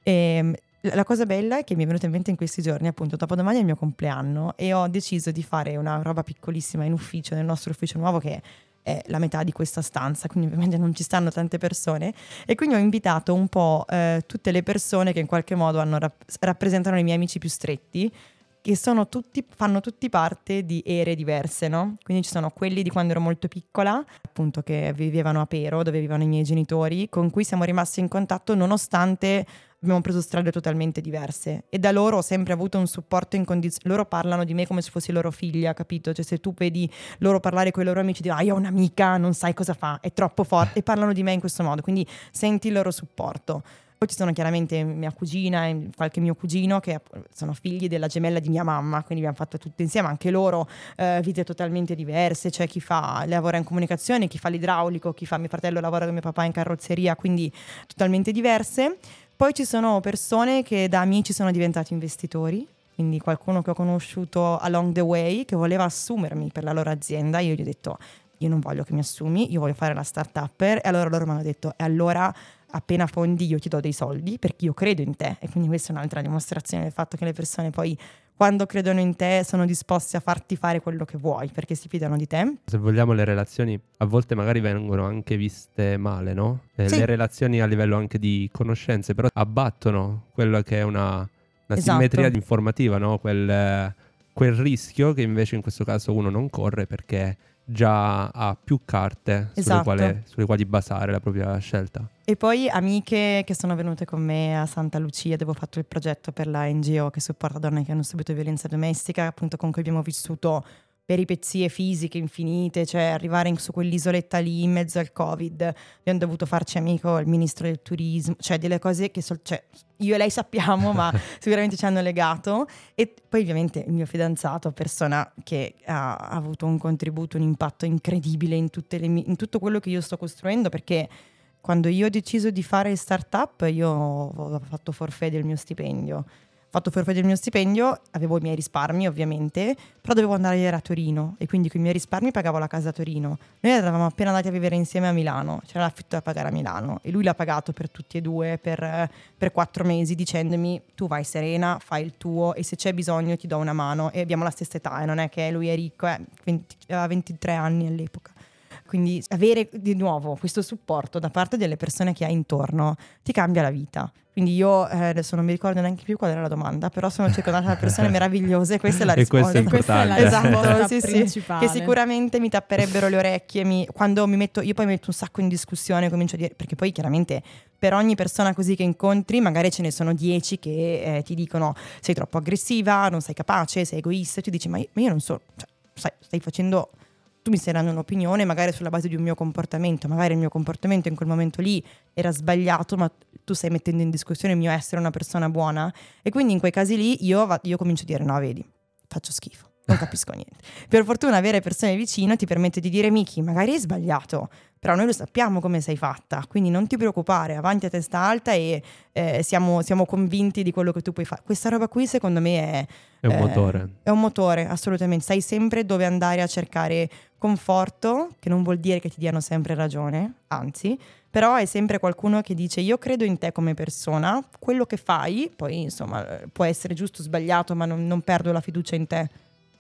E, la cosa bella è che mi è venuta in mente in questi giorni, appunto, dopodomani è il mio compleanno e ho deciso di fare una roba piccolissima in ufficio, nel nostro ufficio nuovo, che è la metà di questa stanza, quindi ovviamente non ci stanno tante persone, e quindi ho invitato un po' eh, tutte le persone che in qualche modo hanno rap- rappresentano i miei amici più stretti, che sono tutti, fanno tutti parte di ere diverse, no? Quindi ci sono quelli di quando ero molto piccola, appunto, che vivevano a Pero, dove vivevano i miei genitori, con cui siamo rimasti in contatto nonostante abbiamo preso strade totalmente diverse, e da loro ho sempre avuto un supporto incondizionato. Loro parlano di me come se fossi loro figlia, capito? Cioè, se tu vedi loro parlare con i loro amici, dicono ah, io ho un'amica, non sai cosa fa, è troppo forte, e parlano di me in questo modo, quindi senti il loro supporto. Poi ci sono chiaramente mia cugina e qualche mio cugino che sono figli della gemella di mia mamma, quindi abbiamo fatto tutto insieme, anche loro eh, vite totalmente diverse. C'è chi fa lavora in comunicazione, chi fa l'idraulico, chi fa, mio fratello lavora con mio papà in carrozzeria, quindi totalmente diverse. Poi ci sono persone che da amici sono diventati investitori, quindi qualcuno che ho conosciuto along the way che voleva assumermi per la loro azienda. Io gli ho detto io non voglio che mi assumi, io voglio fare la start-upper, e allora loro mi hanno detto e allora appena fondi io ti do dei soldi perché io credo in te. E quindi questa è un'altra dimostrazione del fatto che le persone poi quando credono in te sono disposti a farti fare quello che vuoi perché si fidano di te. Se vogliamo, le relazioni a volte magari vengono anche viste male, no? Eh, Sì. Le relazioni a livello anche di conoscenze però abbattono quello che è una, una Esatto. simmetria informativa, no? Quel, quel rischio che invece in questo caso uno non corre perché già ha più carte sulle, Esatto. quali, sulle quali basare la propria scelta. E poi amiche che sono venute con me a Santa Lucia, dove ho fatto il progetto per la N G O che supporta donne che hanno subito violenza domestica, appunto, con cui abbiamo vissuto peripezie fisiche infinite, cioè arrivare in, su quell'isoletta lì in mezzo al Covid, abbiamo dovuto farci amico il ministro del turismo, cioè delle cose che so, cioè, io e lei sappiamo ma sicuramente ci hanno legato. E poi ovviamente il mio fidanzato, persona che ha, ha avuto un contributo, un impatto incredibile in, tutte le, in tutto quello che io sto costruendo, perché quando io ho deciso di fare startup io ho fatto forfait del mio stipendio. fatto forfait del mio stipendio, avevo i miei risparmi ovviamente, però dovevo andare a Torino e quindi con i miei risparmi pagavo la casa a Torino. Noi eravamo appena andati a vivere insieme a Milano, c'era l'affitto da pagare a Milano e lui l'ha pagato per tutti e due per, per quattro mesi dicendomi tu vai serena, fai il tuo e se c'è bisogno ti do una mano, e abbiamo la stessa età e non è che lui è ricco, eh, venti, aveva ventitré anni all'epoca. Quindi avere di nuovo questo supporto da parte delle persone che hai intorno ti cambia la vita. Quindi io eh, adesso non mi ricordo neanche più qual era la domanda, però sono circondata da persone meravigliose, questa è la E risposta. questo è importante. Questa è la risposta Esatto, sì, sì, principale. che sicuramente mi tapperebbero le orecchie, mi, quando mi metto, io poi mi metto un sacco in discussione, comincio a dire, perché poi chiaramente per ogni persona così che incontri magari ce ne sono dieci che eh, ti dicono sei troppo aggressiva, non sei capace, sei egoista, e tu dici ma io, ma io non so, cioè, sai, stai facendo... tu mi stai dando un'opinione magari sulla base di un mio comportamento, magari il mio comportamento in quel momento lì era sbagliato, ma tu stai mettendo in discussione il mio essere una persona buona, e quindi in quei casi lì io, io comincio a dire no, vedi, faccio schifo, non capisco niente. Per fortuna avere persone vicino ti permette di dire Miki, magari hai sbagliato, però noi lo sappiamo come sei fatta, quindi non ti preoccupare, avanti a testa alta e eh, siamo, siamo convinti di quello che tu puoi fare. Questa roba qui secondo me è... È un eh, motore. È un motore, assolutamente. Sai sempre dove andare a cercare conforto, che non vuol dire che ti diano sempre ragione, anzi, però è sempre qualcuno che dice io credo in te come persona, quello che fai, poi insomma può essere giusto o sbagliato, ma non, non perdo la fiducia in te.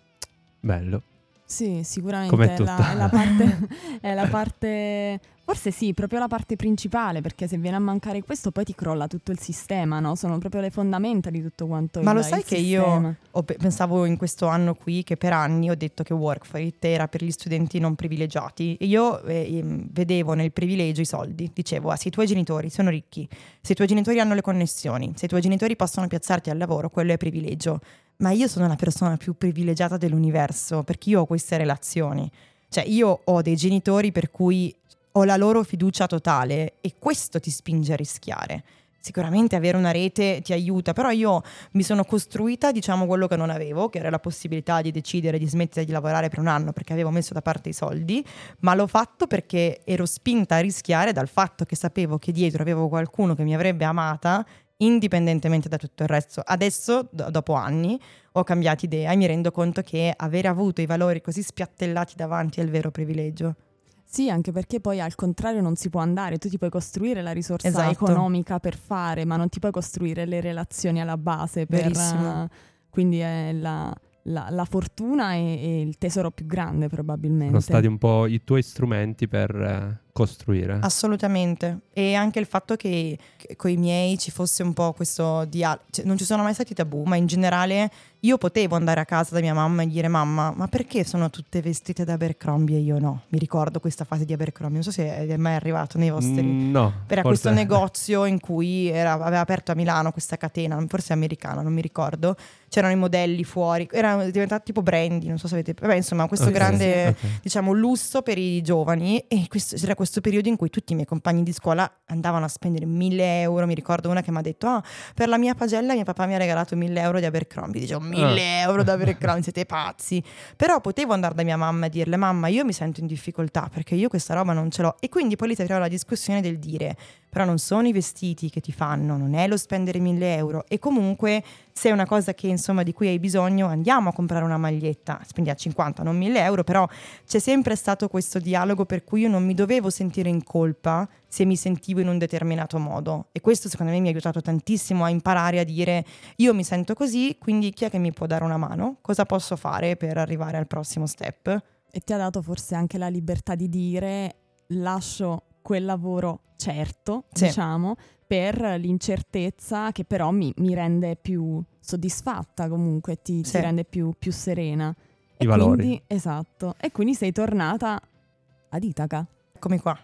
Bello. Sì, sicuramente Come è tutto. la, è la parte, è la parte, forse sì, proprio la parte principale, perché se viene a mancare questo poi ti crolla tutto il sistema, no? Sono proprio le fondamenta di tutto quanto Ma il, lo sai il che sistema. io ho pe- pensavo in questo anno qui che per anni ho detto che Work for It era per gli studenti non privilegiati, e io eh, vedevo nel privilegio i soldi, dicevo ah, se i tuoi genitori sono ricchi, se i tuoi genitori hanno le connessioni, se i tuoi genitori possono piazzarti al lavoro, quello è privilegio. Ma io sono la persona più privilegiata dell'universo perché io ho queste relazioni, cioè io ho dei genitori per cui ho la loro fiducia totale e questo ti spinge a rischiare. sicuramente avere una rete ti aiuta, però io mi sono costruita, diciamo, quello che non avevo, che era la possibilità di decidere di smettere di lavorare per un anno perché avevo messo da parte i soldi, ma l'ho fatto perché ero spinta a rischiare dal fatto che sapevo che dietro avevo qualcuno che mi avrebbe amata indipendentemente da tutto il resto. Adesso, do- dopo anni, ho cambiato idea e mi rendo conto che avere avuto i valori così spiattellati davanti è il vero privilegio. Sì, anche perché poi al contrario non si può andare, tu ti puoi costruire la risorsa Esatto. economica per fare, ma non ti puoi costruire le relazioni alla base per, Verissimo. uh, quindi è la, la, la fortuna e, e il tesoro più grande probabilmente. Sono stati un po' i tuoi strumenti per eh, costruire. Assolutamente. E anche il fatto che, che con i miei ci fosse un po' questo dialogo, cioè, non ci sono mai stati tabù, ma in generale io potevo andare a casa da mia mamma e dire: mamma, ma perché sono tutte vestite da Abercrombie e io no? Mi ricordo questa fase di Abercrombie, non so se è mai arrivato nei vostri... Mm, no, Era forse- questo negozio in cui era- aveva aperto a Milano questa catena, forse americana, non mi ricordo. C'erano i modelli fuori, era diventato tipo brandy, non so se avete... Vabbè, insomma, questo Ok, grande, ok. diciamo, lusso per i giovani. E questo, c'era questo periodo in cui tutti i miei compagni di scuola andavano a spendere mille euro. Mi ricordo una che mi ha detto: ah, per la mia pagella mio papà mi ha regalato mille euro di Abercrombie. Dicevo, mille euro da Abercrombie, siete pazzi. Però potevo andare da mia mamma e dirle: mamma, io mi sento in difficoltà perché io questa roba non ce l'ho. E quindi poi lì si apriva la discussione del dire: però non sono i vestiti che ti fanno, non è lo spendere mille euro, e comunque se è una cosa che insomma di cui hai bisogno, andiamo a comprare una maglietta, spendiamo cinquanta, non mille euro. Però c'è sempre stato questo dialogo per cui io non mi dovevo sentire in colpa se mi sentivo in un determinato modo, e questo secondo me mi ha aiutato tantissimo a imparare a dire: io mi sento così, quindi chi è che mi può dare una mano? Cosa posso fare per arrivare al prossimo step? E ti ha dato forse anche la libertà di dire: lascio quel lavoro certo, Sì. diciamo, per l'incertezza che però mi, mi rende più soddisfatta, comunque ti, Sì. ti rende più, più serena. I e valori. Quindi, esatto. E quindi sei tornata ad Itaca. Eccomi qua.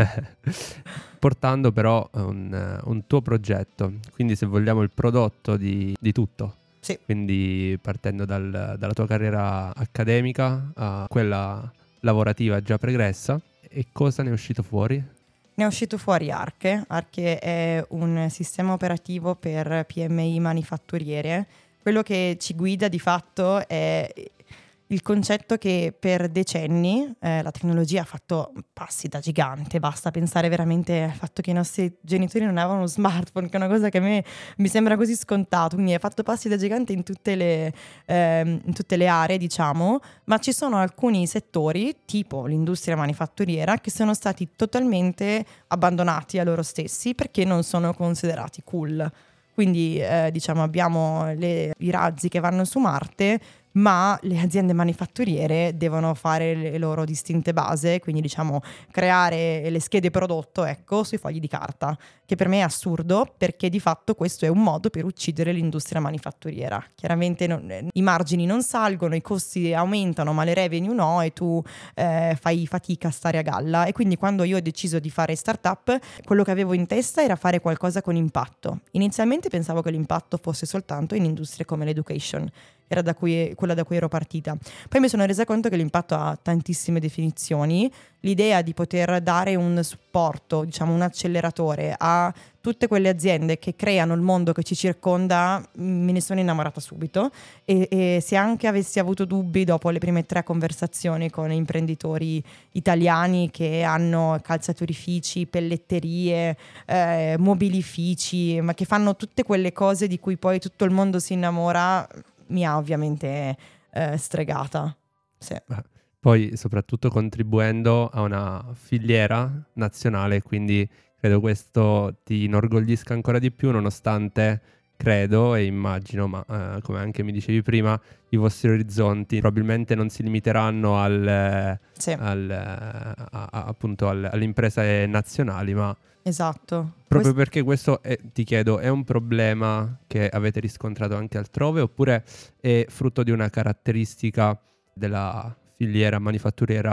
Portando però un, un tuo progetto, quindi se vogliamo il prodotto di, di tutto. Sì. Quindi partendo dal- dalla tua carriera accademica a quella lavorativa già pregressa, e cosa ne è uscito fuori? Ne è uscito fuori Arche. Arche è un sistema operativo per P M I manifatturiere. Quello che ci guida di fatto è il concetto che per decenni eh, la tecnologia ha fatto passi da gigante. Basta pensare veramente al fatto che i nostri genitori non avevano uno smartphone, che è una cosa che a me mi sembra così scontato. Quindi ha fatto passi da gigante in tutte le, ehm, in tutte le aree, diciamo, ma ci sono alcuni settori, tipo l'industria manifatturiera, che sono stati totalmente abbandonati a loro stessi perché non sono considerati cool. Quindi eh, diciamo abbiamo le- i razzi che vanno su Marte, ma le aziende manifatturiere devono fare le loro distinte base, quindi diciamo creare le schede prodotto, ecco, sui fogli di carta, che per me è assurdo, perché di fatto questo è un modo per uccidere l'industria manifatturiera. Chiaramente non- i margini non salgono, i costi aumentano, ma le revenue no, e tu eh, fai fatica a stare a galla. E quindi quando io ho deciso di fare startup, quello che avevo in testa era fare qualcosa con impatto. Inizialmente pensavo che l'impatto fosse soltanto in industrie come l'education, era da cui, quella da cui ero partita. Poi mi sono resa conto che l'impatto ha tantissime definizioni. L'idea di poter dare un supporto, diciamo un acceleratore a tutte quelle aziende che creano il mondo che ci circonda, me ne sono innamorata subito. E, e se anche avessi avuto dubbi dopo le prime tre conversazioni con imprenditori italiani che hanno calzaturifici, pelletterie, eh, mobilifici, ma che fanno tutte quelle cose di cui poi tutto il mondo si innamora, mi ha ovviamente eh, stregata. Sì. Poi soprattutto contribuendo a una filiera nazionale, quindi credo questo ti inorgoglisca ancora di più, nonostante credo e immagino, ma eh, come anche mi dicevi prima, i vostri orizzonti probabilmente non si limiteranno al, Sì. al, a- a- appunto al- alle imprese nazionali, ma Esatto. proprio Quest- perché questo è, ti chiedo, è un problema che avete riscontrato anche altrove, oppure è frutto di una caratteristica della filiera manifatturiera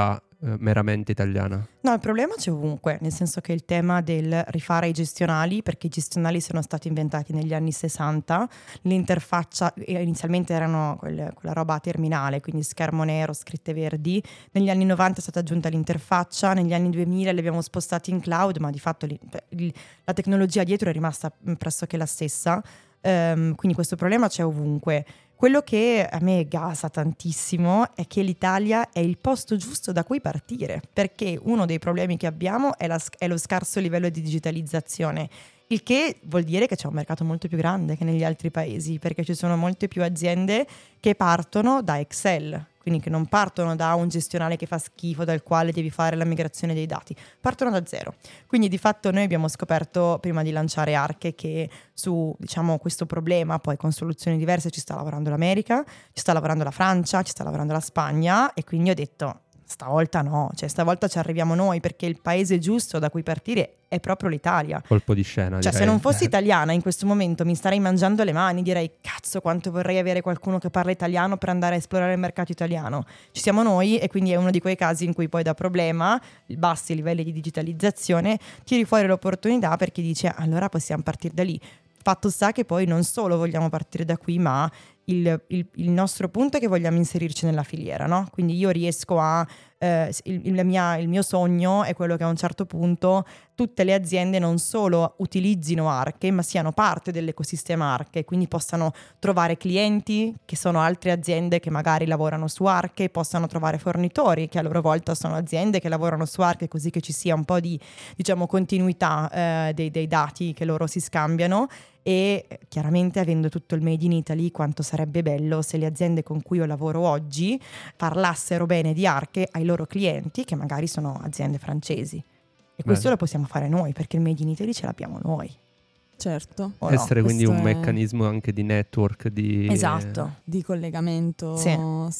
eh, meramente italiana? No, il problema c'è ovunque, nel senso che il tema del rifare i gestionali, perché i gestionali sono stati inventati negli anni sessanta, l'interfaccia inizialmente erano quel, quella roba terminale, quindi schermo nero, scritte verdi, negli anni novanta è stata aggiunta l'interfaccia, negli anni duemila li abbiamo spostati in cloud, ma di fatto li, li, la tecnologia dietro è rimasta pressoché la stessa, um, quindi questo problema c'è ovunque. Quello che a me gasa tantissimo è che l'Italia è il posto giusto da cui partire, perché uno dei problemi che abbiamo è, la, è lo scarso livello di digitalizzazione, il che vuol dire che c'è un mercato molto più grande che negli altri paesi, perché ci sono molte più aziende che partono da Excel, quindi che non partono da un gestionale che fa schifo dal quale devi fare la migrazione dei dati, partono da zero. Quindi di fatto noi abbiamo scoperto prima di lanciare Arche che su, diciamo, questo problema, poi con soluzioni diverse, ci sta lavorando l'America, ci sta lavorando la Francia, ci sta lavorando la Spagna, e quindi ho detto stavolta no, cioè stavolta ci arriviamo noi, perché il paese giusto da cui partire è proprio l'Italia. Colpo di scena, cioè direi. Se non fossi italiana in questo momento mi starei mangiando le mani, direi cazzo quanto vorrei avere qualcuno che parla italiano per andare a esplorare il mercato italiano. Ci siamo noi, e quindi è uno di quei casi in cui poi da problema, bassi livelli di digitalizzazione, tiri fuori l'opportunità perché dice allora possiamo partire da lì. Fatto sta che poi non solo vogliamo partire da qui, ma il, il, il nostro punto è che vogliamo inserirci nella filiera, no? Quindi io riesco a eh, il, il, mia, il mio sogno è quello che a un certo punto tutte le aziende non solo utilizzino Arche, ma siano parte dell'ecosistema Arche, quindi possano trovare clienti che sono altre aziende che magari lavorano su Arche, possano trovare fornitori che a loro volta sono aziende che lavorano su Arche, così che ci sia un po' di, diciamo, continuità eh, dei, dei dati che loro si scambiano. E chiaramente, avendo tutto il made in Italy, quanto sarebbe bello se le aziende con cui io lavoro oggi parlassero bene di Arche ai loro clienti, che magari sono aziende francesi. E questo Beh. lo possiamo fare noi, perché il made in Italy ce l'abbiamo noi. Certo. O essere no? quindi Questo un è... meccanismo anche di network, di... Esatto. Di collegamento. Sì.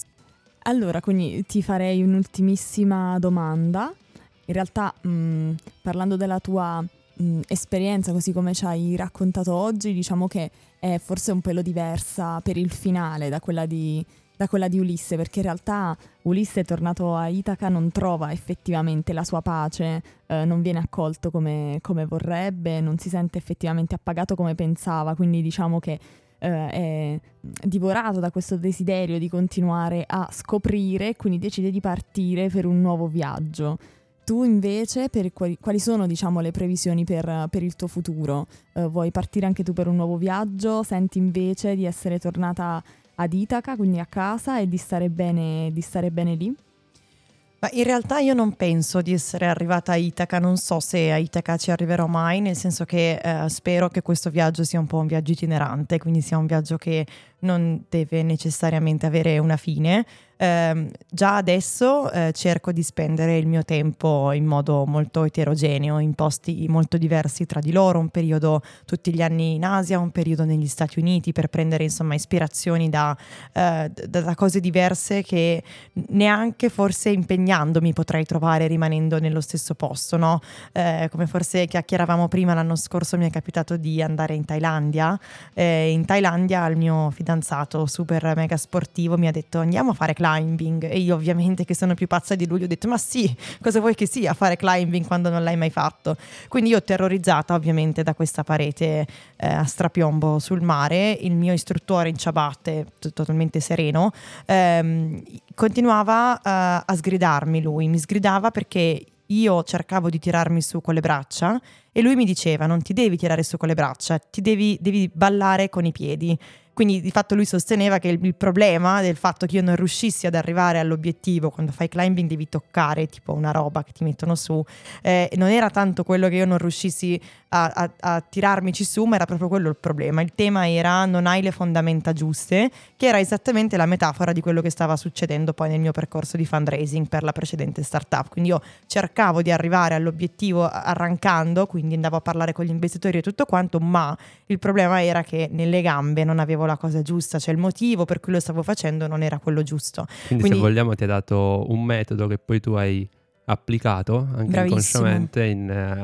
Allora, quindi ti farei un'ultimissima domanda. In realtà, mh, parlando della tua... Mh, esperienza, così come ci hai raccontato oggi, diciamo che è forse un pelo diversa per il finale da quella di, da quella di Ulisse, perché in realtà Ulisse, tornato a Itaca, non trova effettivamente la sua pace, eh, non viene accolto come, come vorrebbe, non si sente effettivamente appagato come pensava, quindi diciamo che eh, è divorato da questo desiderio di continuare a scoprire, quindi decide di partire per un nuovo viaggio. Tu invece, per quali, quali sono, diciamo, le previsioni per, per il tuo futuro? Uh, vuoi partire anche tu per un nuovo viaggio? Senti invece di essere tornata ad Itaca, quindi a casa, e di stare bene, di stare bene lì? Ma in realtà io non penso di essere arrivata a Itaca, non so se a Itaca ci arriverò mai, nel senso che eh, spero che questo viaggio sia un po' un viaggio itinerante, quindi sia un viaggio che non deve necessariamente avere una fine. Eh, già adesso eh, cerco di spendere il mio tempo in modo molto eterogeneo, in posti molto diversi tra di loro, un periodo tutti gli anni in Asia, un periodo negli Stati Uniti, per prendere insomma ispirazioni da, eh, da, da cose diverse che neanche forse impegnandomi potrei trovare rimanendo nello stesso posto, no? Eh, come forse chiacchieravamo prima, l'anno scorso mi è capitato di andare in Thailandia. Eh, in Thailandia il mio fidanzato super mega sportivo mi ha detto andiamo a fare climbing, e io ovviamente, che sono più pazza di lui, ho detto ma sì, cosa vuoi che sia fare climbing quando non l'hai mai fatto? Quindi io, terrorizzata ovviamente da questa parete eh, a strapiombo sul mare, il mio istruttore in ciabatte, t- totalmente sereno, ehm, continuava uh, a sgridarmi. Lui mi sgridava perché io cercavo di tirarmi su con le braccia e lui mi diceva non ti devi tirare su con le braccia, ti devi, devi ballare con i piedi. Quindi di fatto lui sosteneva che il, il problema del fatto che io non riuscissi ad arrivare all'obiettivo, quando fai climbing devi toccare tipo una roba che ti mettono su, eh, non era tanto quello che io non riuscissi a, a, a tirarmici su, ma era proprio quello il problema. Il tema era non hai le fondamenta giuste, che era esattamente la metafora di quello che stava succedendo poi nel mio percorso di fundraising per la precedente startup. Quindi io cercavo di arrivare all'obiettivo arrancando, quindi andavo a parlare con gli investitori e tutto quanto, ma il problema era che nelle gambe non avevo la cosa giusta, cioè il motivo per cui lo stavo facendo non era quello giusto. Quindi, Quindi se vogliamo ti ha dato un metodo che poi tu hai applicato anche bravissimo. inconsciamente in,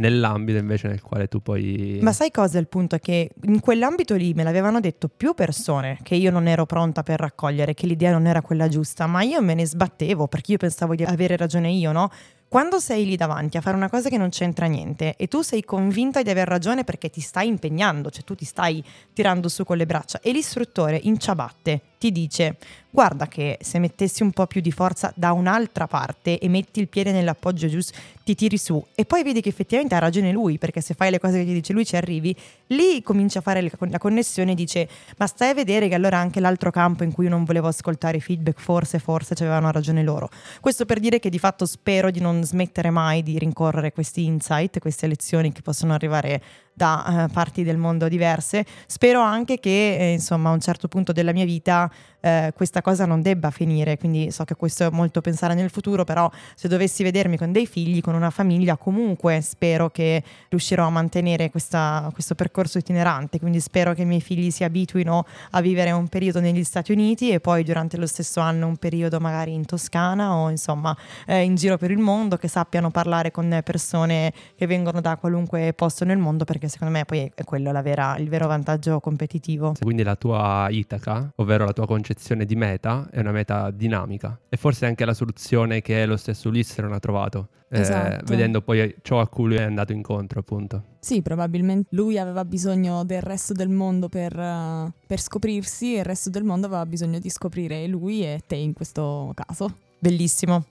nell'ambito invece nel quale tu poi... Ma sai cosa? Il punto è che in quell'ambito lì me l'avevano detto più persone che io non ero pronta per raccogliere, che l'idea non era quella giusta, ma io me ne sbattevo perché io pensavo di avere ragione io, no? Quando sei lì davanti a fare una cosa che non c'entra niente e tu sei convinta di aver ragione perché ti stai impegnando, cioè tu ti stai tirando su con le braccia e l'istruttore in ciabatte ti dice: guarda che se mettessi un po' più di forza da un'altra parte e metti il piede nell'appoggio giusto ti tiri su, e poi vedi che effettivamente ha ragione lui, perché se fai le cose che ti dice lui ci arrivi, lì comincia a fare la connessione e dice: ma stai a vedere che allora anche l'altro campo in cui io non volevo ascoltare i feedback forse forse ci avevano ragione loro. Questo per dire che di fatto spero di non smettere mai di rincorrere questi insight, queste lezioni che possono arrivare da uh, parti del mondo diverse. Spero anche che eh, insomma a un certo punto della mia vita eh, questa cosa non debba finire, quindi so che questo è molto pensare nel futuro, però se dovessi vedermi con dei figli, con una famiglia, comunque spero che riuscirò a mantenere questa, questo percorso itinerante, quindi spero che i miei figli si abituino a vivere un periodo negli Stati Uniti e poi durante lo stesso anno un periodo magari in Toscana o insomma eh, in giro per il mondo, che sappiano parlare con persone che vengono da qualunque posto nel mondo, perché secondo me poi è quello la vera, il vero vantaggio competitivo. Quindi la tua Itaca, ovvero la tua concezione di meta, è una meta dinamica e forse anche la soluzione che lo stesso Ulisse non ha trovato, Esatto. eh, vedendo poi ciò a cui lui è andato incontro, appunto. Sì, probabilmente lui aveva bisogno del resto del mondo per, uh, per scoprirsi, e il resto del mondo aveva bisogno di scoprire lui e te in questo caso. Bellissimo.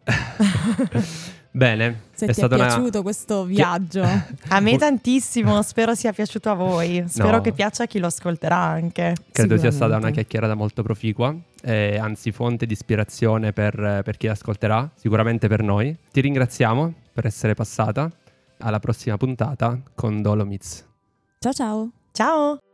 Se Bene, è ti è stata piaciuto una... questo viaggio. A me tantissimo, spero sia piaciuto a voi, spero No. che piaccia a chi lo ascolterà anche. Credo sia stata Sicuramente. una chiacchierata molto proficua, eh, anzi fonte di ispirazione per, per chi ascolterà, sicuramente per noi. Ti ringraziamo per essere passata. Alla prossima puntata con Dolomites. Ciao ciao. Ciao!